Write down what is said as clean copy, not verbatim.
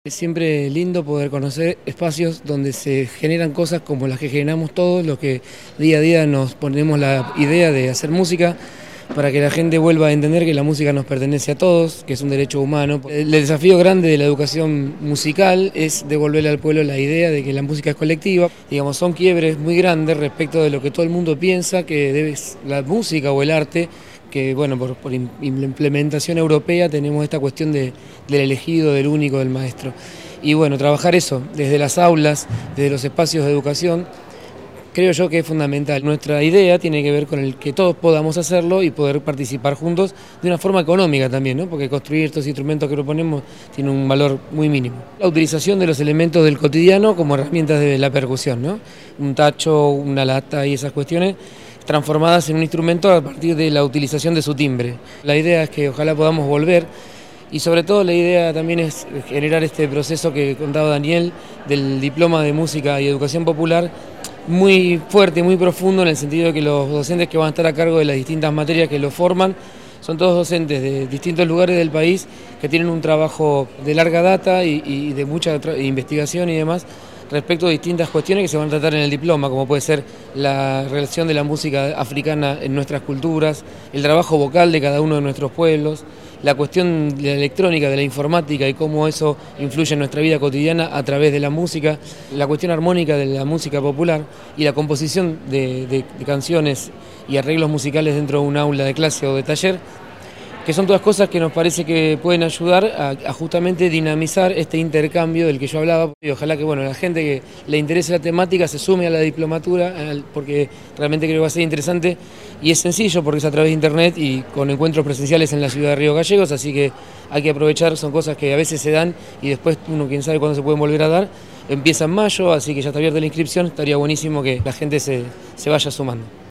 Es siempre lindo poder conocer espacios donde se generan cosas como las que generamos todos, los que día a día nos ponemos la idea de hacer música, para que la gente vuelva a entender que la música nos pertenece a todos, que es un derecho humano. El desafío grande de la educación musical es devolverle al pueblo la idea de que la música es colectiva. Digamos, son quiebres muy grandes respecto de lo que todo el mundo piensa que debe la música o el arte, que bueno, por implementación europea tenemos esta cuestión del elegido, del único, del maestro. Y bueno, trabajar eso desde las aulas, desde los espacios de educación, creo yo que es fundamental. Nuestra idea tiene que ver con el que todos podamos hacerlo y poder participar juntos de una forma económica también, ¿no? Porque construir estos instrumentos que proponemos tiene un valor muy mínimo. La utilización de los elementos del cotidiano como herramientas de la percusión, ¿no? Un tacho, una lata y esas cuestiones transformadas en un instrumento a partir de la utilización de su timbre. La idea es que ojalá podamos volver. Y sobre todo la idea también es generar este proceso que contaba Daniel del diploma de música y educación popular, muy fuerte, muy profundo, en el sentido de que los docentes que van a estar a cargo de las distintas materias que lo forman son todos docentes de distintos lugares del país que tienen un trabajo de larga data y de mucha investigación y demás respecto a distintas cuestiones que se van a tratar en el diploma, como puede ser la relación de la música africana en nuestras culturas, el trabajo vocal de cada uno de nuestros pueblos, la cuestión de la electrónica, de la informática y cómo eso influye en nuestra vida cotidiana a través de la música, la cuestión armónica de la música popular y la composición de canciones y arreglos musicales dentro de un aula de clase o de taller, que son todas cosas que nos parece que pueden ayudar a justamente dinamizar este intercambio del que yo hablaba. Y ojalá que la gente que le interese la temática se sume a la diplomatura, porque realmente creo que va a ser interesante y es sencillo porque es a través de internet y con encuentros presenciales en la ciudad de Río Gallegos, así que hay que aprovechar, son cosas que a veces se dan y después uno quién sabe cuándo se pueden volver a dar. Empieza en mayo, así que ya está abierta la inscripción, estaría buenísimo que la gente se vaya sumando.